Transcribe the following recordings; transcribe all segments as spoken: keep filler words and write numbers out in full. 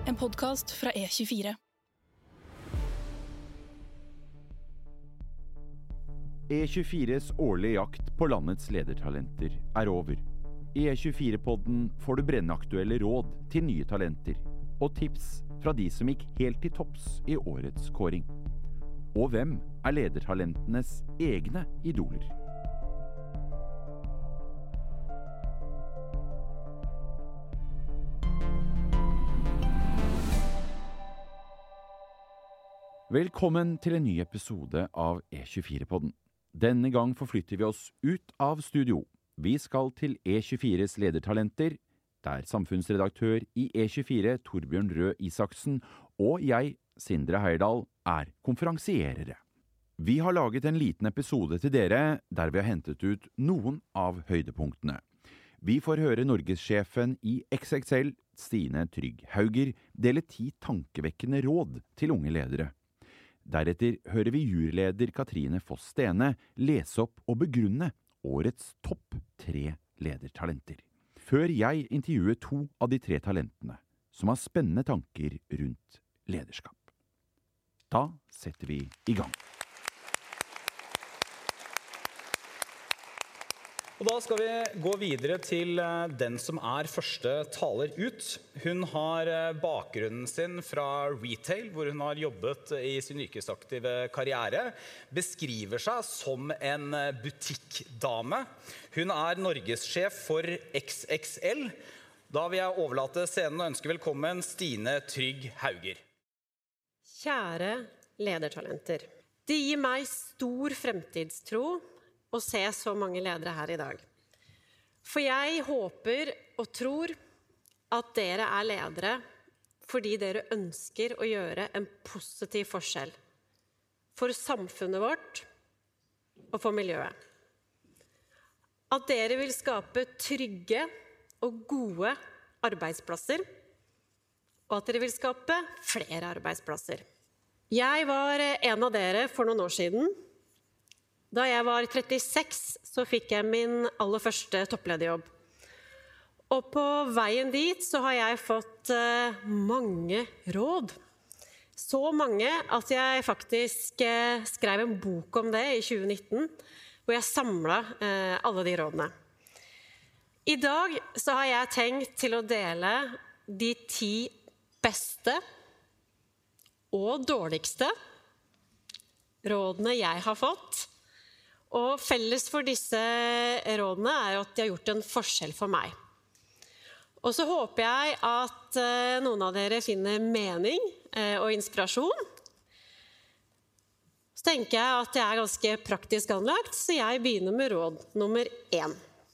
En podcast fra E tjuefire. E tjuefires årlige jakt på landets ledertalenter er over. I E tjuefire-podden får du brennaktuelle råd til nye talenter, og tips fra de som gikk helt til topps i årets kåring. Og hvem er ledertalentenes egne idoler? Velkommen til en ny episode av E tjuefire-podden. Denne gang forflytter vi oss ut av studio. Vi skal til E tjuefires ledertalenter, der samfunnsredaktør i E tjuefire Torbjørn Røe Isaksen og jeg, Sindre Heierdal, er konferansierere. Vi har laget en liten episode til dere der vi har hentet ut noen av høydepunktene. Vi får høre Norgessjefen i X X L, Stine Trygg Hauger, dele ti tankevekkende råd til unge ledere. Deretter hører vi juryleder Katrine Foss Stene lese opp og begrunne årets topp tre ledertalenter. Før jeg intervjuer to av de tre talentene som har spennende tanker rundt lederskap. Da setter vi i gang. Og da skal vi gå videre til den som er første taler ut. Hun har bakgrunnen sin fra retail, hvor hun har jobbet i sin yrkesaktive karriere, beskriver seg som en butikkdame. Hun er Norgessjef for X X L. Da vil jeg overlate scenen og ønske velkommen Stine Trygg Hauger. Kjære ledertalenter. Det gir meg stor fremtidstro å se så mange ledere her i dag. For jeg håper og tror at dere er ledere fordi dere ønsker å gjøre en positiv forskjell for samfunnet vårt og for miljøet. At dere vil skape trygge og gode arbeidsplasser, og at dere vil skape flere arbeidsplasser. Jeg var en av dere for noen år siden. Da jeg var trettiseks, så fikk jeg min aller første topplederjobb. Og på veien dit så har jeg fått uh, mange råd. Så mange at jeg faktisk uh, skrev en bok om det i tjue nitten, hvor jeg samlet uh, alle de rådene. I dag så har jeg tenkt til å dele de ti beste og dårligste rådene jeg har fått. Og felles for disse rådene er at de har gjort en forskjell for meg. Og så håper jeg at noen av dere finner mening og inspirasjon. Så tenker jeg at jeg er ganske praktisk anlagt, så jeg begynner med råd nummer én.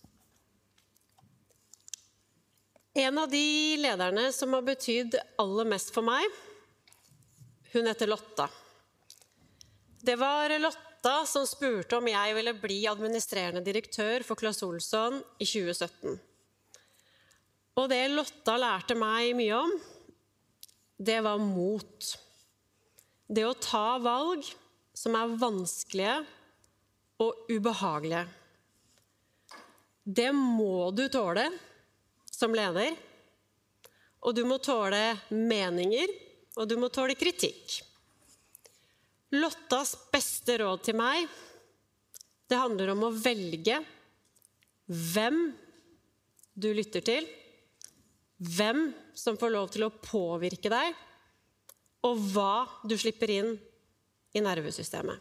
En av de lederne som har betydd aller mest for meg, hun heter Lotta. Det var Lotta som spurte om jeg ville bli administrerende direktør for Claes Olsson i tjue sytten. Og det Lotta lærte meg mye om, det var mot. Det å ta valg som er vanskelige og ubehagelige. Det må du tåle som leder, og du må tåle meninger, og du må tåle kritikk. Lottas beste råd til meg, det handler om å velge hvem du lytter til, hvem som får lov til å påvirke deg, og hva du slipper inn i nervesystemet.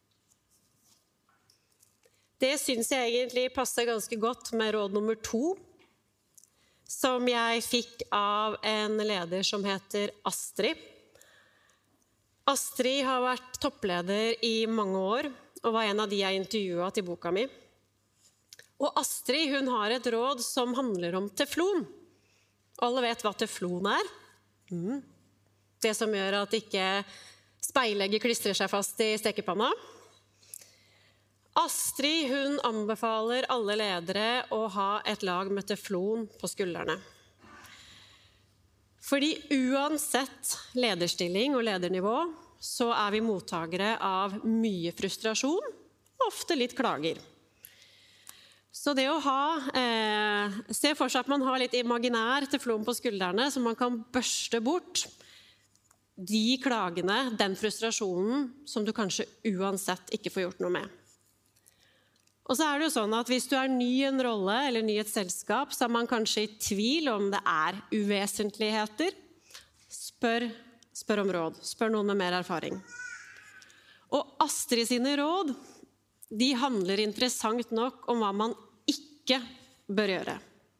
Det synes jeg egentlig passer ganske godt med råd nummer to, som jeg fikk av en leder som heter Astrid. Astrid har vært toppleder i mange år, og var en av de jeg intervjuet til boka mi. Og Astrid, hun har et råd som handler om teflon. Alle vet hva teflon er. Mm. Det som gjør at ikke speilegget klistrer seg fast i stekepanna. Astrid, hun anbefaler alle ledere å ha et lag med teflon på skuldrene. Fordi uansett lederstilling og ledernivå, så er vi mottagere av mye frustrasjon, ofte litt klager. Så det å ha, eh, se for seg at man har litt imaginær teflon på skuldrene, så man kan børste bort de klagene, den frustrasjonen, som du kanskje uansett ikke får gjort noe med. Og så er det jo sånn at hvis du er ny i en rolle eller ny i et selskap, så er man kanskje i tvil om det er uvesentligheter. Spør, spør om råd. Spør noen med mer erfaring. Og Astrid sine råd, de handler interessant nok om hva man ikke bør gjøre.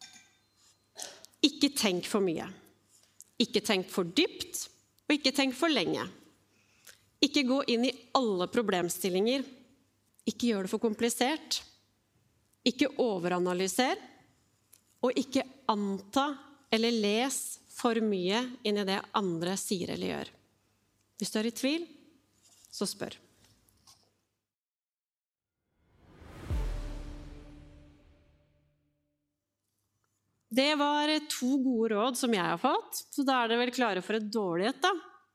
Ikke tenk for mye. Ikke tenk for dypt, og ikke tenk for lenge. Ikke gå inn i alle problemstillinger. Ikke gjør det for komplisert. Ikke overanalyser. Og ikke anta eller les for mye inn i det andre sier eller gjør. Hvis du er i tvil, så spør. Det var to gode råd som jeg har fått, så da er det vel klare for et dårlig et da.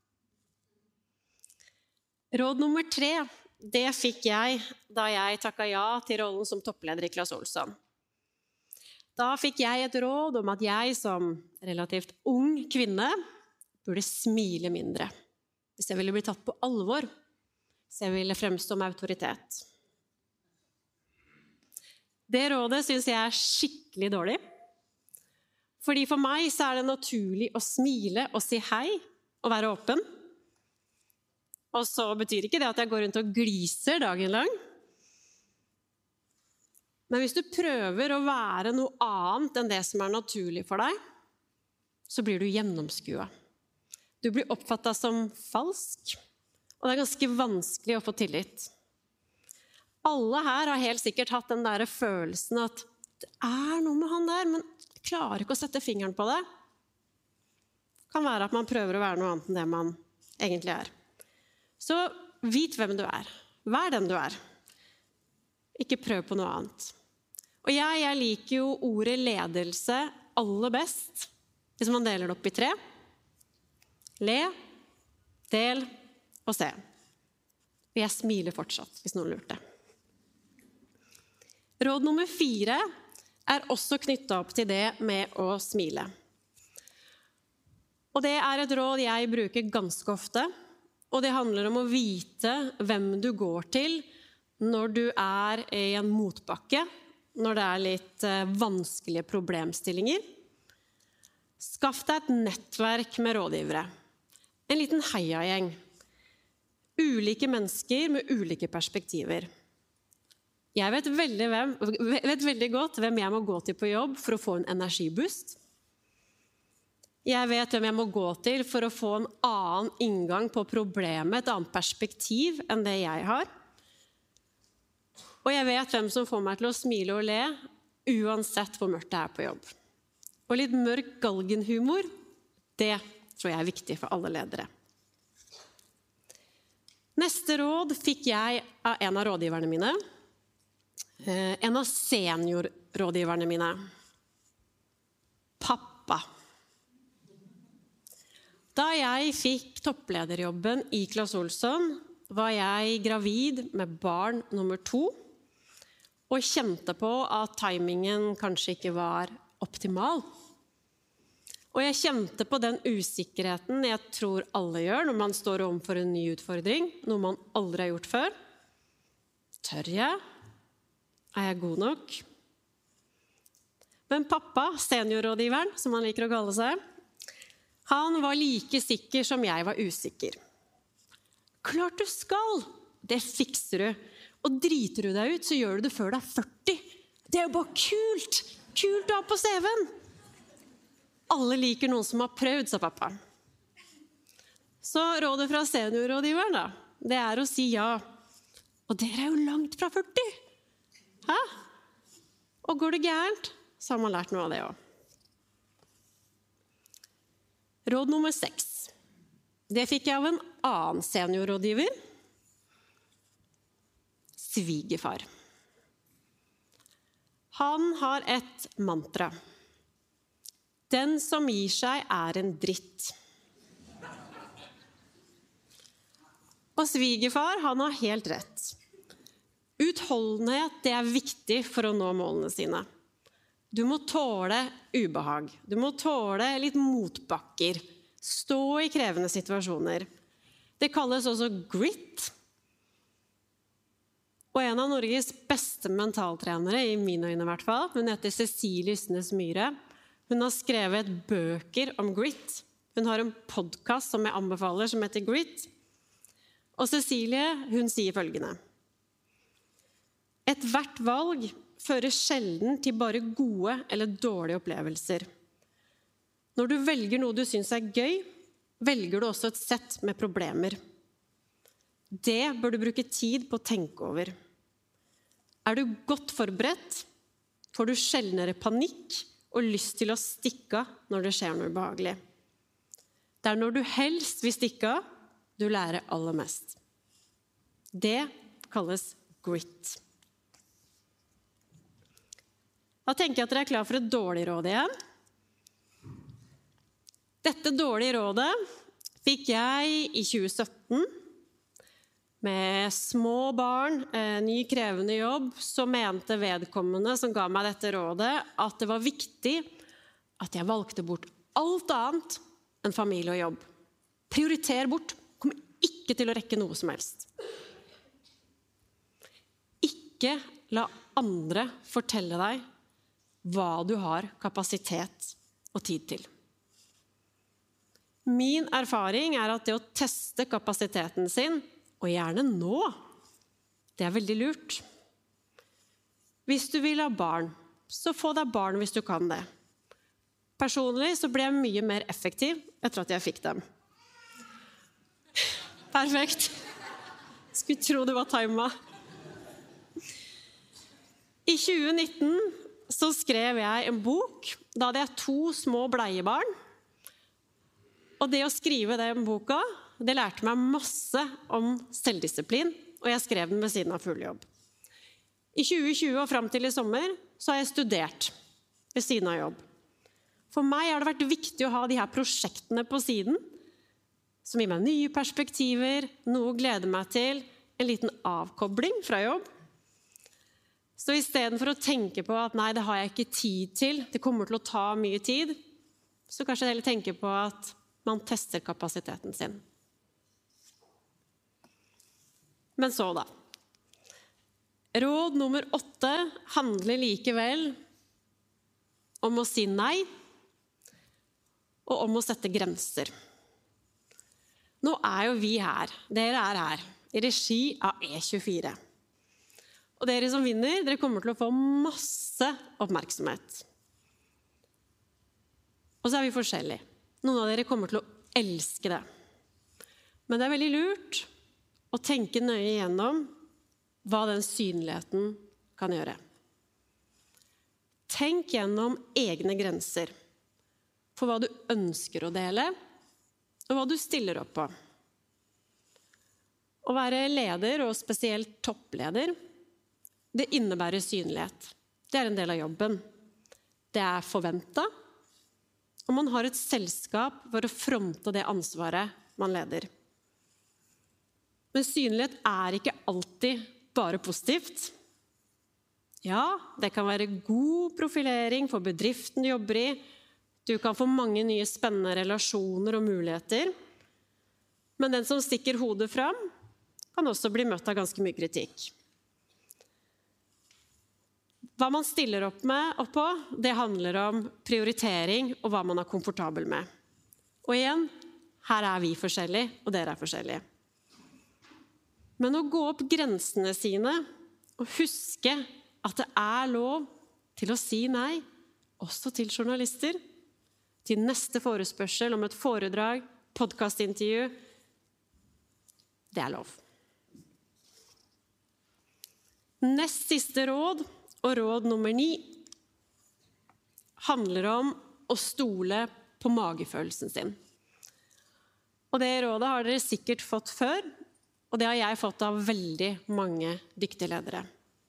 Råd nummer tre, det fikk jeg da jeg takket ja til rollen som toppleder i Clas Ohlson. Da fikk jeg et råd om at jeg som relativt ung kvinne burde smile mindre, hvis jeg ville bli tatt på alvor, hvis jeg ville fremstå med autoritet. Det rådet synes jeg er skikkelig dårlig. Fordi for meg så er det naturlig å smile og si hei og være åpen. Og så betyr ikke det at jeg går rundt og gliser dagen lang. Men hvis du prøver å være noe annet enn det som er naturlig for deg, så blir du gjennomskuet. Du blir oppfattet som falsk, og det er ganske vanskelig å få tillit. Alle her har helt sikkert hatt den der følelsen at det er noe med han der, men jeg klarer ikke å sette fingeren på det. Det kan være at man prøver å være noe annet enn det man egentlig er. Så vit hvem du er. Vær den du er. Ikke prøv på noe annet. Og jeg, jeg liker jo ordet ledelse aller best, hvis man deler det opp i tre. Le, del og se. Og jeg smiler fortsatt, hvis noen lurte. Råd nummer fire er også knyttet opp til det med å smile. Og det er et råd jeg bruker ganske ofte, og det handler om å vite hvem du går til når du er i en motbakke, når det er litt vanskelige problemstillinger. Skaff deg et nettverk med rådgivere. En liten heiagjeng. Ulike mennesker med ulike perspektiver. Jeg vet veldig, hvem, vet veldig godt hvem jeg må gå til på jobb for å få en energiboost. Jeg vet hvem jeg må gå til for å få en annen inngang på problemet, et annet perspektiv enn det jeg har. Og jeg vet hvem som får meg til å smile og le, uansett hvor mørkt det er på jobb. Og litt mørk galgenhumor, det tror jeg er viktig for alle ledere. Neste råd fikk jeg av en av rådgiverne mine, en av seniorrådgiverne mine. Pappa. Da jeg fikk topplederjobben i Clas Ohlson, var jeg gravid med barn nummer to, og kjente på at timingen kanskje ikke var optimal. Og jeg kjente på den usikkerheten jeg tror alle gjør når man står overfor en ny utfordring, noe man aldri har gjort før. Tør jeg? Er jeg god nok? Men pappa, seniorrådgiveren, som han liker å kalle seg, han var like sikker som jeg var usikker. Klart du skal! Det fikser du. Og driter du deg ut, så gjør du det før du er førti. Det er jo bare kult! Kult å ha på C V-en! Alle liker noen som har prøvd, sa pappa. Så rådet fra seniorrådgiveren da, det er å si ja. Og dere er jo langt fra førti. Hæ? Og går det gærent, så har man lært noe av det også. Råd nummer seks. Det fikk jeg av en annen seniorrådgiver. Svigerfar. Han har et mantra. Den som gir seg er en dritt. Og svigerfar, han har helt rett. Utholdenhet, det er viktig for å nå målene sine. Du må tåle ubehag. Du må tåle litt motbakker. Stå i krevende situasjoner. Det kalles også grit. Og en av Norges beste mentaltrenere, i mine øyne i hvert fall, hun heter Cecilie Ysnes Myhre. Hun har skrevet bøker om grit. Hun har en podcast som jeg anbefaler, som heter Grit. Og Cecilie, hun sier følgende: Et hvert valg fører sjelden til bare gode eller dårlige opplevelser. Når du velger noe du synes er gøy, velger du også et sett med problemer. Det bør du bruke tid på å tenke over. Er du godt forberedt, får du sjeldnere panikk og lyst til å stikke av når det skjer noe behagelig. Det er når du helst vil stikke av, du lærer aller mest. Det kalles grit. Da tenker jeg at dere er klar for et dårlig råd igjen. Dette dårlige rådet fikk jeg i tjue sytten. Med små barn, en ny krevende jobb, så mente vedkommende som ga meg dette rådet at det var viktig at jeg valgte bort alt annet enn familie og jobb. Prioriter bort, kommer ikke til å rekke noe som helst. Ikke la andre fortelle deg hva du har kapasitet og tid til. Min erfaring er at det å teste kapasiteten sin, og gjerne nå, det er veldig lurt. Hvis du vil ha barn, så få deg barn hvis du kan det. Personlig så ble jeg mye mer effektiv etter at jeg fikk dem. Perfekt. Skulle tro det var timet. I tjue nitten så skrev jeg en bok. Da hadde jeg to små bleiebarn. Og det å skrive den boka, det lærte meg masse om selvdisiplin, og jeg skrev den ved siden av full jobb. I tjue tjue og frem til i sommer så har jeg studert ved siden av jobb. For meg har det vært viktig å ha de her prosjektene på siden, som gir meg nye perspektiver, noe å glede meg til, en liten avkobling fra jobb. Så i stedet for å tenke på at nei, det har jeg ikke tid til, det kommer til å ta mye tid, så kanskje heller tenke på at man tester kapasiteten sin. Men så da. Råd nummer åtte handler likevel om å si nei, og om å sette grenser. Nå er jo vi her, dere er her, i regi av E tjuefire. Og dere som vinner, dere kommer til å få masse oppmerksomhet. Og så er vi forskjellige. Noen av dere kommer til å elske det. Men det er veldig lurt å tenke nøye igjennom hva den synligheten kan gjøre. Tenk gjennom egne grenser for hva du ønsker å dele, og hva du stiller opp på. Å være leder, og spesielt toppleder, det innebærer synlighet. Det er en del av jobben. Det er forventet, og man har et selskap for å fronte det ansvaret man leder. Men synlighet er ikke alltid bare positivt. Ja, det kan være god profilering for bedriften du jobber i. Du kan få mange nye spennende relasjoner og muligheter. Men den som stikker hodet fram, kan også bli møtt av ganske mye kritikk. Hva man stiller opp med opp på, det handler om prioritering og hva man er komfortabel med. Og igjen, her er vi forskjellige, og dere er forskjellige. Men å gå opp grensene sine og huske at det er lov til å si nei, også til journalister, til neste forespørsel om et foredrag, podcastintervju, det er lov. Nest siste råd, og råd nummer ni, handler om å stole på magefølelsen sin. Og det rådet har dere sikkert fått før, og det har jeg fått av veldig mange dyktige ledere.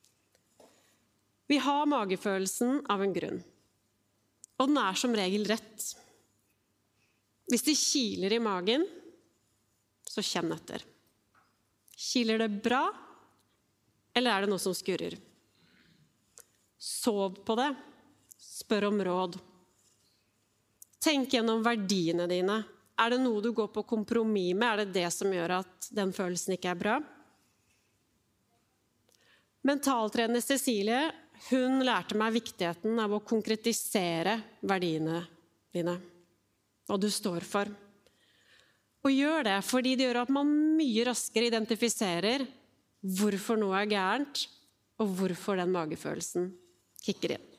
Vi har magefølelsen av en grunn, og den er som regel rett. Hvis det kiler i magen, så kjenn etter. Kiler det bra, eller er det noe som skurrer? Sov på det. Spør om råd. Tenk gjennom verdiene dine. Er det noe du går på kompromiss med? Er det det som gjør at den følelsen ikke er bra? Mentaltrener Cecilie, hun lærte meg viktigheten av å konkretisere verdiene dine, hva du står for. Og gjør det fordi det gjør at man mye raskere identifiserer hvorfor noe er gærent, og hvorfor den magefølelsen kikker inn.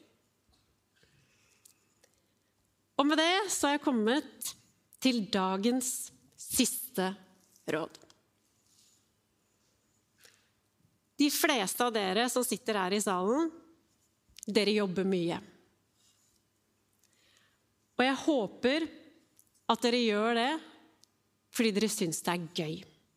Og med det så har jeg kommet til dagens siste råd. De fleste av dere som sitter her i salen, dere jobber mye. Og jeg håper at dere gjør det fordi dere synes det er gøy.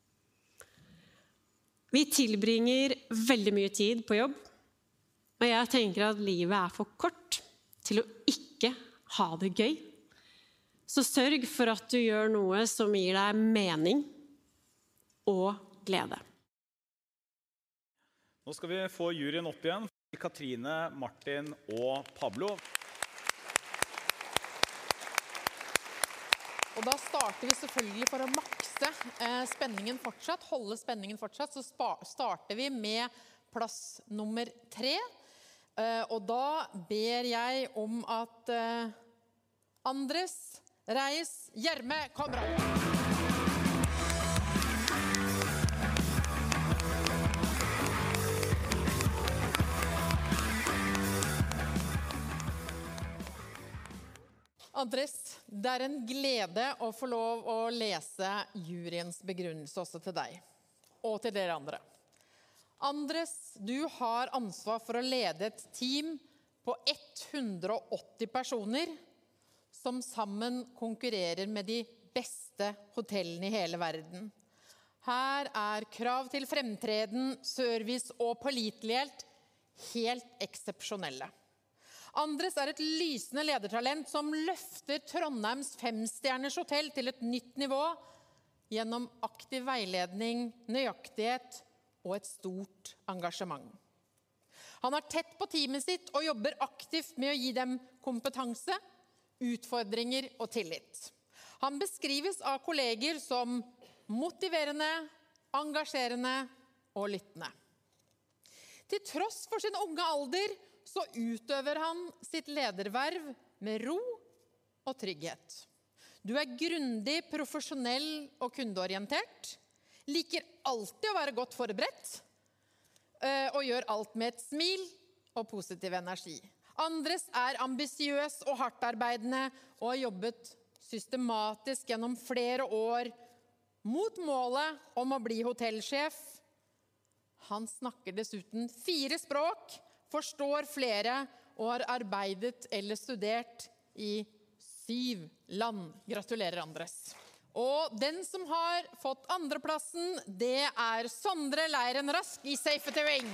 Vi tilbringer veldig mye tid på jobb, og jeg tenker at livet er for kort til å ikke ha det gøy. Så sørg for at du gjør noe som gir deg mening og glede. Nå skal vi få juryen opp igjen. Katrine, Martin og Pablo. Og da starter vi selvfølgelig for å makse eh, spenningen fortsatt, holde spenningen fortsatt, så spa, starter vi med plass nummer tre. Eh, og da ber jeg om at eh, Andres, Reis, Gjerme, kommer opp. Andres, det er en glede å få lov å lese juryens begrunnelse også til deg, og til dere andre. Andres, du har ansvar for å lede et team på hundre og åtti personer, som sammen konkurrerer med de beste hotellene i hele verden. Her er krav til fremtreden, service og pålitelighet helt eksepsjonelle. Andres er et lysende ledertalent som løfter Trondheims femstjerners hotell til et nytt nivå gjennom aktiv veiledning, nøyaktighet og et stort engasjement. Han er tett på teamet sitt og jobber aktivt med å gi dem kompetanse, utfordringer og tillit. Han beskrives av kolleger som motiverende, engasjerende og lyttende. Til tross for sin unge alder så utøver han sitt lederverv med ro og trygghet. Du er grundig, profesjonell og kundeorientert, liker alltid å være godt forberedt, og gjør alt med et smil og positiv energi. Andres er ambisiøs og hardtarbeidende, og har jobbet systematisk gjennom flere år mot målet om å bli hotellsjef. Han snakker dessuten fire språk, forstår flere og har arbeidet eller studert i syv land. Gratulerer, Andres. Og den som har fått andreplassen, det er Sondre Leiren Rask i Safety Wing.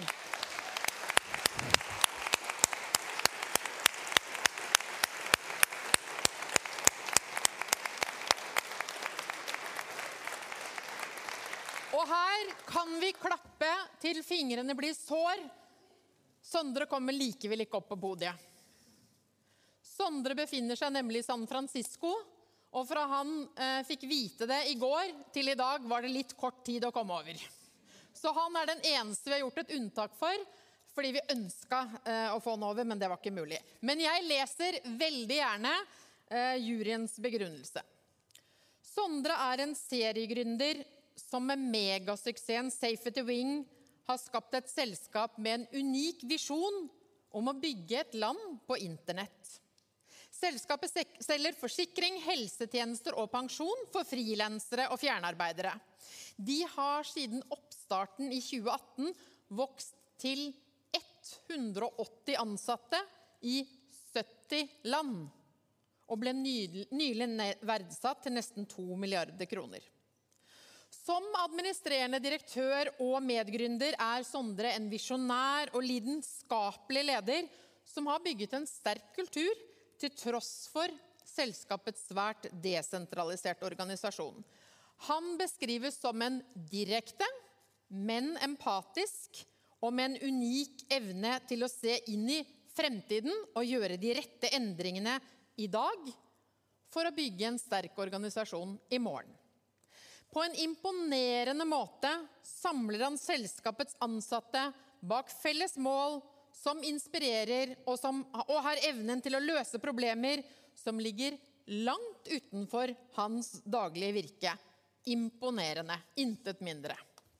Og her kan vi klappe til fingrene blir sår. Sondre kommer likevel ikke opp på podiet. Sondre befinner seg nemlig i San Francisco, og fra han eh, fikk vite det i går til i dag var det litt kort tid å komme over. Så han er den eneste vi har gjort et unntak for, fordi vi ønsket eh, å få han over, men det var ikke mulig. Men jeg leser veldig gjerne eh, juryens begrunnelse. Sondre er en seriegründer som med megasuksessen Safety Wing har skapt et selskap med en unik visjon om å bygge et land på internett. Selskapet selger forsikring, helsetjenester og pensjon for frilansere og fjernarbeidere. De har siden oppstarten i tjue atten vokst til hundre og åtti ansatte i sytti land, og ble nylig verdsatt til nesten to milliarder kroner. Som administrerende direktør og medgründer er Sondre en visjonær og lidenskapelig leder som har bygget en sterk kultur til tross for selskapets svært desentraliserte organisasjon. Han beskrives som en direkte, men empatisk og med en unik evne til å se inn i fremtiden og gjøre de rette endringene i dag for å bygge en sterk organisasjon i morgen. På en imponerende måte samler han selskapets ansatte bak felles mål som inspirerer og, som, og har evnen til å løse problemer som ligger langt utenfor hans daglige virke. Imponerende, intet mindre.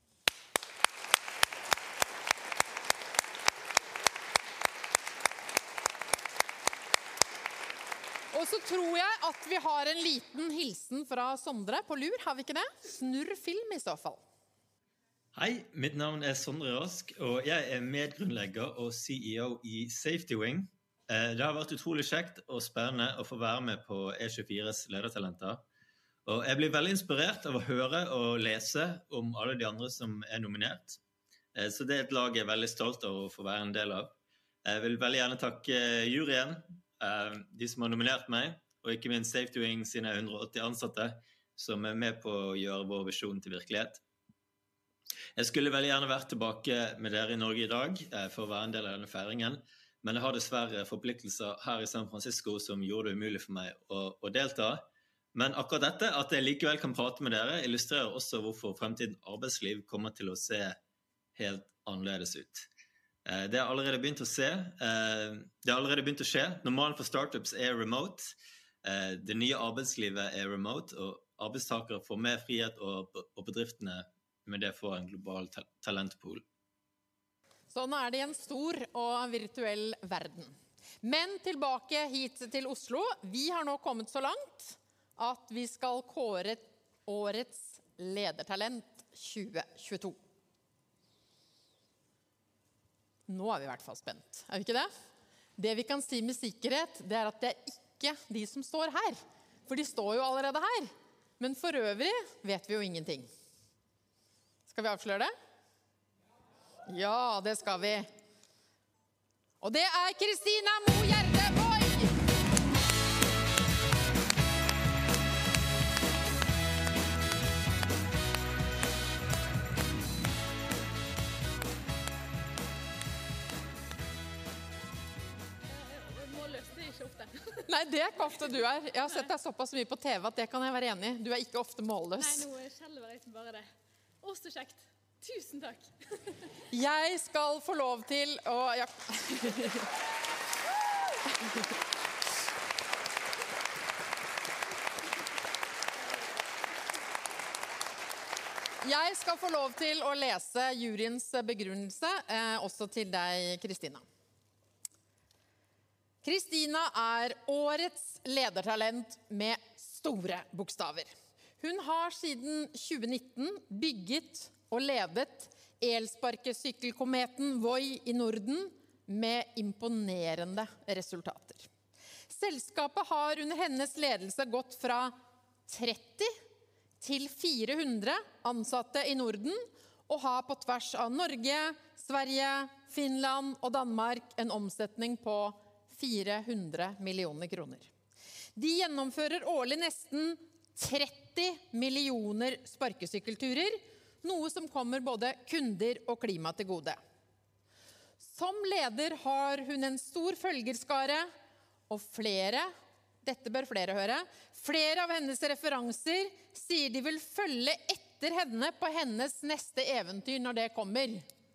Og så tror jeg at vi har en liten hilsen fra Sondre på lur, har vi ikke det? Snurr film i så fall. Hei, mitt navn er Sondre Rask, og jeg er medgrunnlegger og C E O i Safety Wing. Det har vært utrolig kjekt og spennende å få være med på E tjuefires ledertalenter. Og jeg blir veldig inspirert av å høre og lese om alle de andre som er nominert. Så det er et lag jeg er veldig stolt av å få være en del av. Jeg vil veldig gjerne takke juryen, de som har nominert meg, og ikke minst Safety Wing sine hundre og åtti ansatte, som er med på å gjøre vår visjon til virkelighet. Jeg skulle veldig gjerne vært tilbake med dere i Norge i dag for å være en del av denne feiringen, men jeg har dessverre forpliktelser her i San Francisco som gjorde det umulig for meg å, å delta. Men akkurat dette, at jeg likevel kan prate med dere, illustrerer også hvorfor fremtidens arbeidsliv kommer til å se helt annerledes ut. Det har allerede begynt å se, det har allerede begynt å skje. Normalen for startups er remote, det nye arbeidslivet er remote, og arbeidstakere får mer frihet, og bedriftene med det får en global talentpool. Sånn er det i en stor og virtuell verden. Men tilbake hit til Oslo. Vi har nå kommet så langt at vi skal kåre årets ledertalent tjue tjueto. Nå er vi i hvert fall spent, er vi ikke det? Det vi kan si med sikkerhet, det er at det er ikke de som står her. For de står jo allerede her. Men for øvrig vet vi jo ingenting. Skal vi avsløre det? Ja, det skal vi. Og det er Kristina Mo Gjerdeboy! Nei, det er ikke ofte du er. Jeg har sett deg såpass mye på T V at det kan jeg være enig i. Du er ikke ofte målløs. Nei, nå skjelver jeg som bare det. Å, så kjekt. Tusen takk. Jeg skal få lov til å... Ja. Jeg skal få lov til å lese juryens begrunnelse, eh, også til deg, Kristina. Kristina er årets ledertalent med store bokstaver. Hun har siden tjue nitten bygget og ledet elsparkesykkelkometen Voi i Norden med imponerende resultater. Selskapet har under hennes ledelse gått fra tretti til fire hundre ansatte i Norden, og har på tvers av Norge, Sverige, Finland og Danmark en omsetning på fire hundre millioner kroner. De gjennomfører årlig nesten tretti millioner sparkesykkelturer, noe som kommer både kunder og klima til gode. Som leder har hun en stor følgerskare, og flere, dette bør flere høre, flere av hennes referanser sier de vil følge etter henne på hennes neste eventyr når det kommer.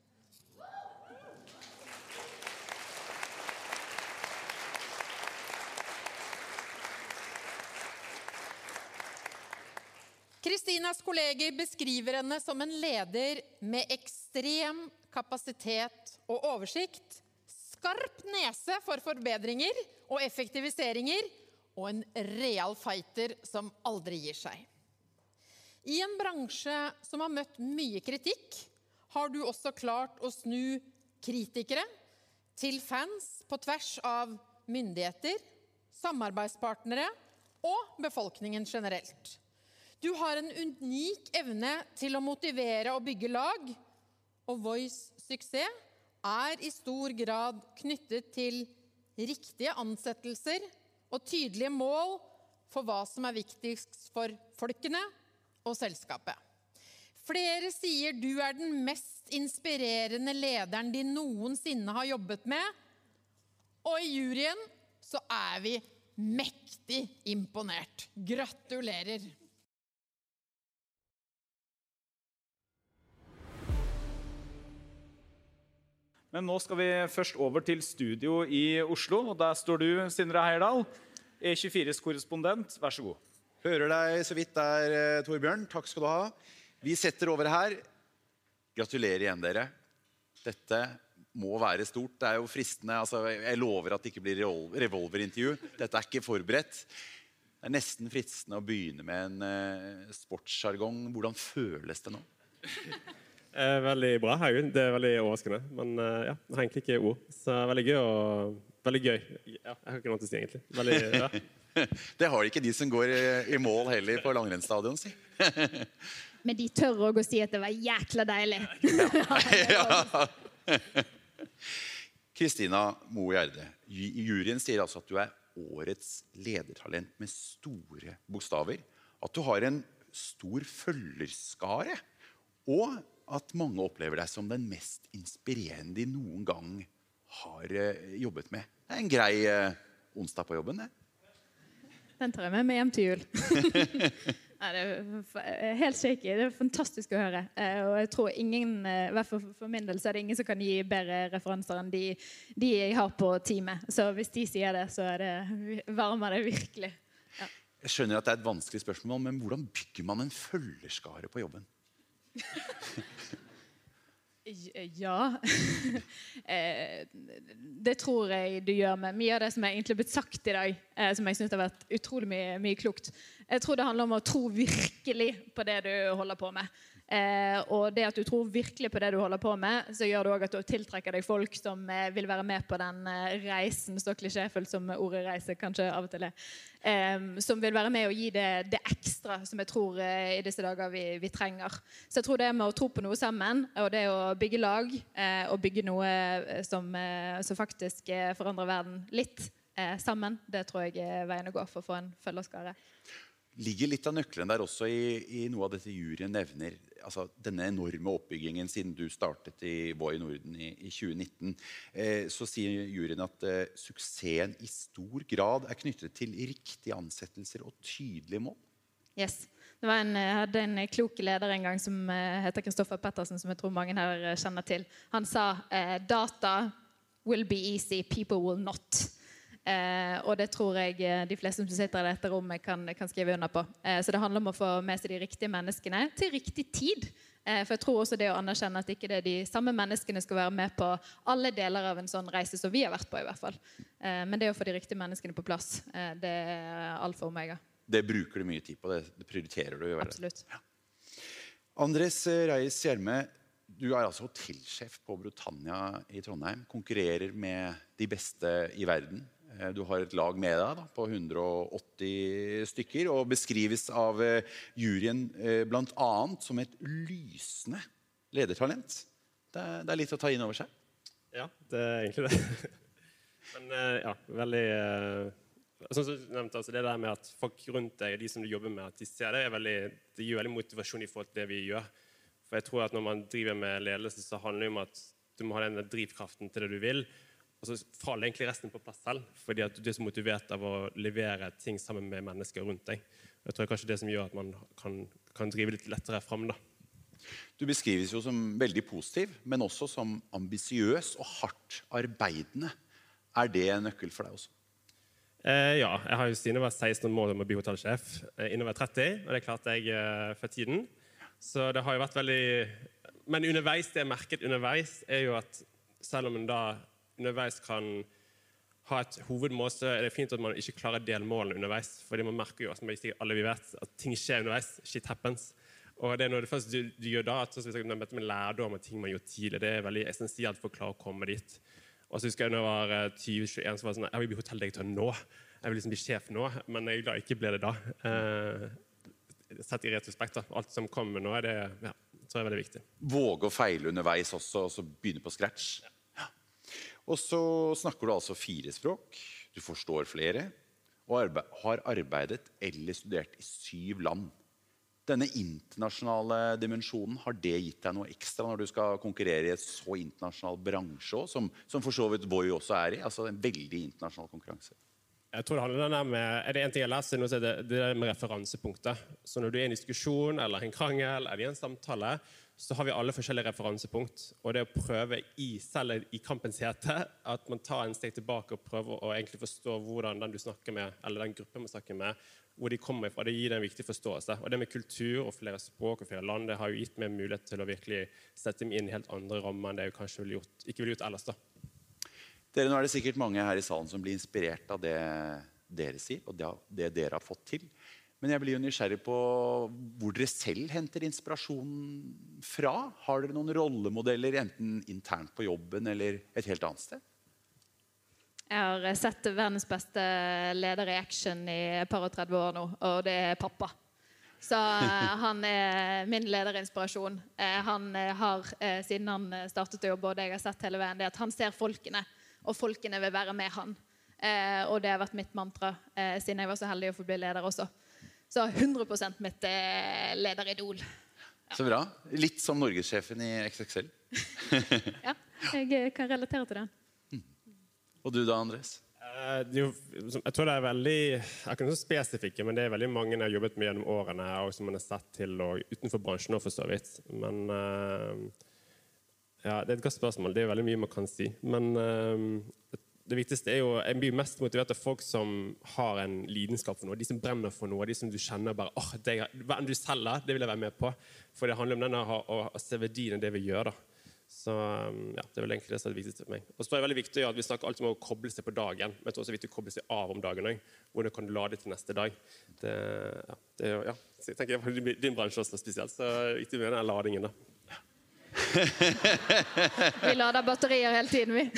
Kristinas kolleger beskriver henne som en leder med ekstrem kapasitet og oversikt, skarp nese for forbedringer og effektiviseringer, og en real fighter som aldri gir seg. I en bransje som har møtt mye kritikk, har du også klart å snu kritikere til fans på tvers av myndigheter, samarbeidspartnere og befolkningen generelt. Du har en unik evne til å motivere og bygge lag, og Voi's suksess er i stor grad knyttet til riktige ansettelser og tydelige mål for hva som er viktigst for folkene og selskapet. Flere sier du er den mest inspirerende lederen de noensinne har jobbet med. Og i juryen så er vi mektig imponert. Gratulerer! Men nå skal vi først over til studio i Oslo, og der står du, Sindre Heierdal, E tjuefires korrespondent. Vær så god. Hører deg så vidt der, Torbjørn. Takk skal du ha. Vi setter over her. Gratulerer igjen, dere. Dette må være stort. Det er jo fristende. Altså, jeg lover at det ikke blir revolverintervju. Dette er ikke forberedt. Det er nesten fristende å begynne med en uh, sportsjargong. Hvordan føles det nå? Eh, veldig bra, herregud. Det er veldig overraskende. Men uh, ja, det har egentlig ikke ord. Så veldig gøy og veldig gøy. Ja, jeg har ikke noe til å si egentlig. Veldig, ja. Det har ikke de som går i, i mål heller på langrennsstadion, si. Men de tør også å si at det var jækla deilig. Ja. Kristina Moe Gjerde, juryen sier altså at du er årets ledertalent med store bokstaver. At du har en stor følgerskare. Og at mange opplever deg som den mest inspirerende de noen gang har uh, jobbet med. Det er en grei uh, onsdag på jobben, det. Den tar jeg med meg hjem til jul. Nei, det er helt shaky. Det er fantastisk å høre. Uh, og jeg tror ingen, uh, i hvert fall for min del, så er det ingen som kan gi bedre referanser enn de, de jeg har på teamet. Så hvis de sier det, så er det, varmer det virkelig. Ja. Jeg skjønner at det er et vanskelig spørsmål, men hvordan bygger man en følgerskare på jobben? Ja. Det tror jeg du gjør med mye av det som er egentlig blitt sagt i dag, som jeg synes har vært utrolig mye, mye klokt. Jeg tror det handler om å tro virkelig på det du holder på med. Eh, og det at du tror virkelig på det du holder på med, så gjør det også at du tiltrekker deg folk som eh, vil være med på den eh, reisen, så klisjéfullt som ordet reise kanskje av og til er, eh, som vil være med og gi det, det ekstra som jeg tror eh, i disse dager vi, vi trenger. Så jeg tror det med å tro på noe sammen, og det å bygge lag, eh, og bygge noe som, eh, som faktisk eh, forandrer verden litt eh, sammen, det tror jeg er veien å gå for å få en følgerskare. Ligger litt av nøkkelen der også i, i noe av dette juryen nevner, altså denne enorme oppbyggingen siden du startet i Voi Norden i, i tjue nitten. Eh, så sier juryen at eh, suksessen i stor grad er knyttet til riktige ansettelser og tydelige mål. Yes. Det var en, jeg hadde en klok leder en gang som uh, heter Kristoffer Pettersen, som jeg tror mange her kjenner til. Han sa, eh, data will be easy, people will not. Eh, og det tror jeg de fleste som sitter i dette rommet kan, kan skrive under på. Eh, så det handler om å få med seg de riktige menneskene til riktig tid. Eh, for jeg tror også det å anerkjenne at ikke det er de samme menneskene skal være med på alle deler av en sånn reise som vi har vært på i hvert fall. Eh, men det å få de riktige menneskene på plass, eh, det er alfa og omega. Det bruker du mye tid på, det, det prioriterer du å gjøre. Absolutt. Ja. Andres Reis Hjelme, du er altså hotellsjef på Britannia i Trondheim, konkurrerer med de beste i verden. Du har et lag med deg da, på hundre og åtti stykker, og beskrives av uh, juryen uh, blant annet som et lysende ledertalent. Det, det er litt å ta inn over seg. Ja, det er egentlig det. Men uh, ja, veldig... Uh, sånn som du nevnte, altså, det der med at folk rundt deg, de som du jobber med, at de ser det, er veldig, det gir veldig motivasjon i forhold til det vi gjør. For jeg tror at når man driver med ledelse, så handler det om at du må ha den drivkraften til det du vil, og så faller egentlig resten på plass selv, fordi at du er så motivert av å levere ting sammen med mennesker rundt deg. Jeg tror det er kanskje det som gjør at man kan, kan drive litt lettere frem da. Du beskrives jo som veldig positiv, men også som ambisiøs og hardt arbeidende. Er det en nøkkel for deg også? Eh, ja, jeg har jo siden jeg var seksten mål om å bli hotellsjef eh, innover tretti, og det klarte jeg eh, for tiden. Så det har jo vært veldig... Men underveis, det jeg merket underveis, er jo at selv om en da underveis kan ha et hovedmål, så er det fint at man ikke klarer delmålene underveis, fordi man merker jo, som alle vi vet, at ting skjer underveis, shit happens. Og det er noe det første du, du gjør da, at sånn som vi snakker med lærdom og ting man gjør tidlig, det er veldig essensielt for å klare å komme dit. Og så husker jeg når jeg var tyve tjueen, så var det sånn, jeg vil bli hotelldirektør nå, jeg vil liksom bli sjef nå, men jeg da ikke ble det da. Eh, sett i retrospekt da, alt som kommer nå, er det, ja, tror jeg er veldig viktig. Våge å feile underveis også, og så begynne på scratch. Ja. Og så snakker du altså fire språk, du forstår flere, og arbe- har arbeidet eller studert i syv land. Denne internasjonale dimensjonen, har det gitt deg noe ekstra når du skal konkurrere i et så internasjonal bransje også, som, som for så vidt Voi også er i, altså en veldig internasjonal konkurranse? Jeg tror det handler om med, er det en ting jeg leser nå, så er det det med referansepunkter. Så når du er i en diskusjon, eller en krangel, eller i en samtale, så har vi alle forskjellige referansepunkt. Og det å prøve i, selv i kampens hete, at man tar en steg tilbake og prøver å egentlig forstå hvordan den du snakker med, eller den gruppen man snakker med, hvor de kommer fra, det gir det en viktig forståelse. Og det med kultur og flere språk og flere land, det har jo gitt meg mulighet til å virkelig sette dem inn i helt andre rammer enn det jeg kanskje ville gjort, ikke ville gjort ellers da. Dere, nå er det sikkert mange her i salen som blir inspirert av det dere sier, og det, det dere har fått til. Men jeg blir jo nysgjerrig på hvor dere selv henter inspirasjon fra. Har dere noen rollemodeller, enten internt på jobben eller et helt annet sted? Jeg har sett verdens beste leder i action i et par og tretti år nå, og det er pappa. Så han er min lederinspirasjon. Han har, siden han startet å jobbe, og det jeg har sett hele veien, det er at han ser folkene, og folkene vil være med han. Og det har vært mitt mantra, siden jeg var så heldig å få bli leder også. Så hundre prosent mitt lederidol. Ja. Så bra. Litt som Norgessjefen i X X L. Ja, jeg kan relatere til det. Og du da, Andres? Uh, jo, jeg tror det er veldig, jeg kan ikke så spesifikke, men det er veldig mange jeg har jobbet med gjennom årene, og som man har sett til, og utenfor bransjen også, for så vidt. Men uh, ja, det er et godt spørsmål, det er veldig mye man kan si. Men uh, det viktigste er jo, jeg blir mest motivert av folk som har en lidenskap for noe, de som brenner for noe, de som du kjenner bare, åh, oh, det, hva enn du selger, det vil jeg være med på. For det handler om den å, å, å se verdien av det vi gjør da. Så ja, det er vel egentlig det som er det viktigste for meg. Og så er det veldig viktig at vi snakker alltid om å koble seg på dagen, men det er også viktig å koble seg av om dagen også. Hvordan kan du lade til neste dag? Det, ja, det er jo, ja. Så jeg tenker det er din bransje også spesielt, så det er viktig med den ladingen da. Vi lader batterier hele tiden, vi.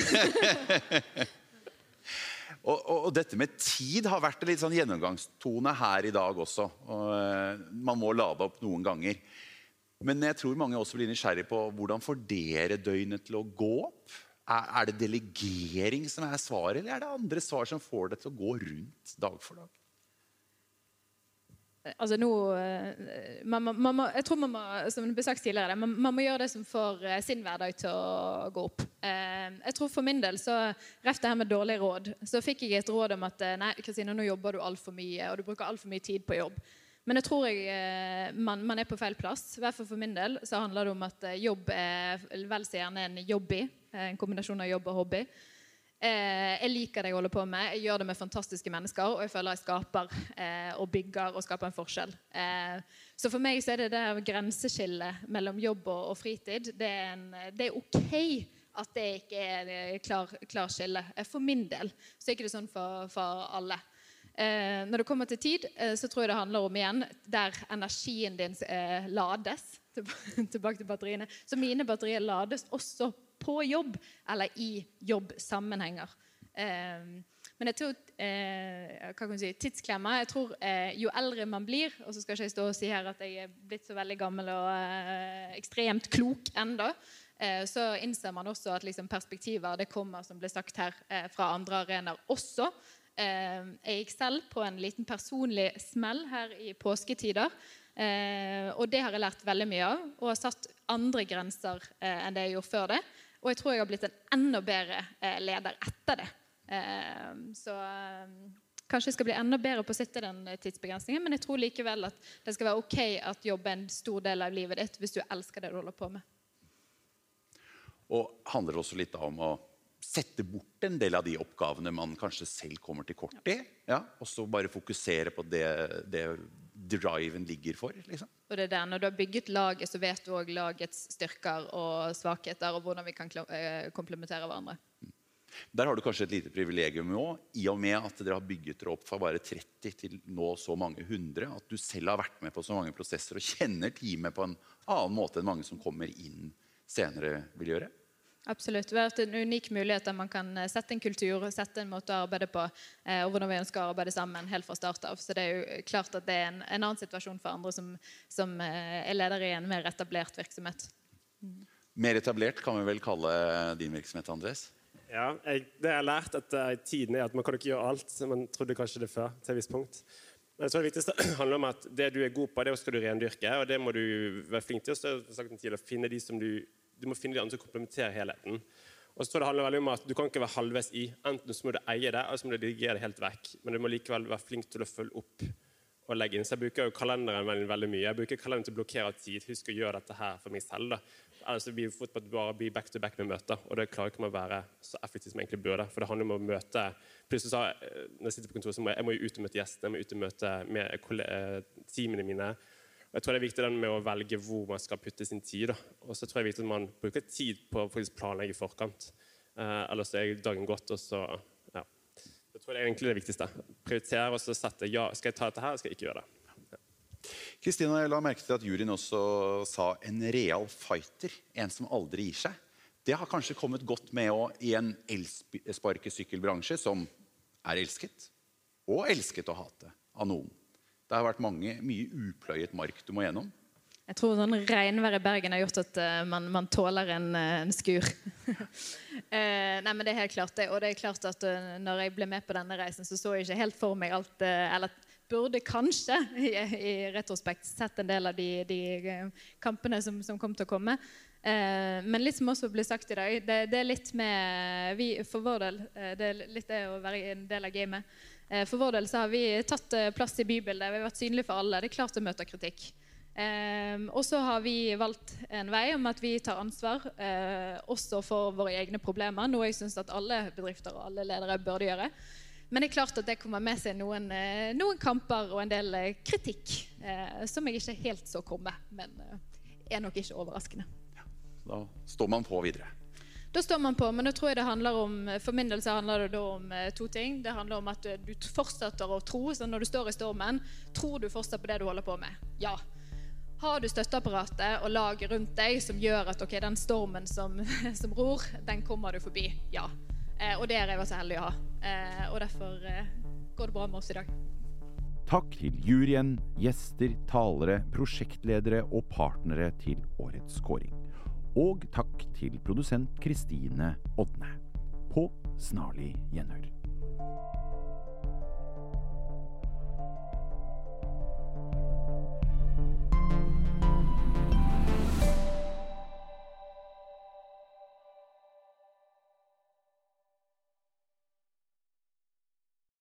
og, og, og dette med tid har vært en litt sånn gjennomgangstone her i dag også. Og, uh, man må lade opp noen ganger. Men jeg tror mange også blir nysgjerrig på hvordan får dere døgnet til å gå opp? Er, er det delegering som er svaret, eller er det andre svar som får det til å gå rundt dag for dag? Altså nå, man, man, man, jeg tror man må, som det ble sagt tidligere, man, man må gjøre det som får sin hverdag til å gå opp. Jeg tror for min del, så rett det her med dårlig råd, så fikk jeg et råd om at nei, Kristine, nå jobber du alt for mye, og du bruker alt for mye tid på jobb. Men jeg tror jeg, man, man er på feil plass. I hvert fall for min del så handler det om at jobb er vel så gjerne en jobby, en kombinasjon av jobb og hobby. Jeg liker det jeg holder på med. Jeg gjør det med fantastiske mennesker, og jeg føler jeg skaper og bygger og skaper en forskjell. Så for meg så er det det grenseskillet mellom jobb og fritid. Det er, en, det er ok at det ikke er klar, klar skille. For min del så er ikke det sånn for, for alle. Eh, når det kommer til tid, eh, så tror jeg det handler om igjen der energien din eh, lades, tilbake til batteriene. Så mine batterier lades også på jobb, eller i jobbsammenhenger. Eh, men jeg tror, eh, hva kan man si, tidsklemmer, jeg tror eh, jo eldre man blir, og så skal ikke jeg stå og si her at jeg er blitt så veldig gammel og eh, ekstremt klok enda, eh, så innser man også at liksom, perspektiver, det kommer, som ble sagt her, eh, fra andre arenaer også. Jeg gikk selv på en liten personlig smell her i påsketider, og det har jeg lært veldig mye av, og har satt andre grenser enn det jeg gjorde før det, og jeg tror jeg har blitt en enda bedre leder etter det. Så kanskje jeg skal bli enda bedre på å sitte den tidsbegrensningen, men jeg tror likevel at det skal være ok at jobbe en stor del av livet ditt hvis du elsker det du holder på med. Og handler også litt om å sette bort en del av de oppgavene man kanskje selv kommer til kort i, ja, og så bare fokusere på det, det driven ligger for. Liksom. Og det er der, når du har bygget laget, så vet du også lagets styrker og svakheter, og hvordan vi kan komplementere hverandre. Der har du kanskje et lite privilegium også, i og med at dere har bygget dere opp fra bare tretti til nå så mange hundre, at du selv har vært med på så mange prosesser og kjenner teamet på en annen måte enn mange som kommer inn senere vil gjøre. Absolutt. Det har vært en unik mulighet der man kan sette en kultur, sette en måte å arbeide på, eh, og hvordan vi ønsker å arbeide sammen helt fra start av. Så det er jo klart at det er en, en annen situasjon for andre som, som eh, er leder i en mer etablert virksomhet. Mm. Mer etablert kan vi vel kalle din virksomhet, Andres? Ja, jeg, det jeg har lært etter tiden er at man kan ikke gjøre alt. Man trodde kanskje det før, til et visst punkt. Men jeg tror det viktigste handler om at det du er god på, det skal du rendyrke, og det må du være flink til, så sagt en tid, å finne de som du, du må finne de andre som komplementerer helheten. Og så tror jeg det handler veldig om at du kan ikke være halvveis i, enten så må du eie det, eller så må du dirigere det helt vekk, men du må likevel være flink til å følge opp og legge inn. Så jeg bruker jo kalenderen veldig, veldig mye. Jeg bruker kalenderen til å blokkere tid. Husk å gjøre dette her for meg selv. Da. Ellers blir det fort på at du bare blir back to back med møter, og det klarer ikke man å være så effektivt som jeg egentlig burde. For det handler om å møte. Plutselig sa jeg, når jeg sitter på kontoret, så må jeg, jeg må jo ut og møte gjestene, jeg må ut og møte med teamene mine. Og jeg tror det er viktig den med å velge hvor man skal putte sin tid. Da. Og så tror jeg det er viktig at man bruker tid på å faktisk planlegge i forkant. Eh, ellers er dagen gått, og så... Ja. Jeg tror det er egentlig det viktigste. Prioritere og så sette, ja, skal jeg ta dette her, eller skal jeg ikke gjøre det? Kristina, jeg la merke til at juryen også sa en real fighter, en som aldri gir seg. Det har kanskje kommet godt med å, i en elsparkesykkelbransje som er elsket, og elsket å hate av noen. Det har vært mange, mye upløyet mark du må gjennom. Jeg tror sånn regnvær i Bergen har gjort at uh, man, man tåler en, uh, en skur. uh, nei, men det er helt klart det. Og det er klart at uh, når jeg ble med på denne reisen, så så jeg ikke helt for meg alt, uh, eller burde kanskje i, i retrospekt sett en del av de, de uh, kampene som, som kom til å komme. Uh, men litt som også ble sagt i dag, det, det er litt med, vi, for vår del, uh, det er litt det å være en del av gamet. Uh, for vår del så har vi tatt uh, plass i Bibelen, vi har vært synlige for alle, det er klart å møte kritikk. Um, og så har vi valgt en vei om at vi tar ansvar uh, også for våre egne problemer, noe jeg synes at alle bedrifter og alle ledere burde gjøre. Men det er klart at det kommer med seg noen, uh, noen kamper og en del uh, kritikk uh, som jeg ikke helt så komme, men uh, er nok ikke overraskende. Ja, da står man på videre. Da står man på, men nå tror jeg det handler om, for min del så handler det da om uh, to ting. Det handler om at uh, du fortsetter å tro, så når du står i stormen, tror du fortsatt på det du holder på med? Ja. Har du støtteapparatet og lag rundt deg som gjør at okay, den stormen som, som ror, den kommer du forbi? Ja. Eh, og det er jeg så heldig å ha. Eh, og derfor eh, går det bra med oss i dag. Takk til juryen, gjester, talere, prosjektledere og partnere til årets scoring. Og takk til produsent Kristine Odne. På snarlig gjenhør.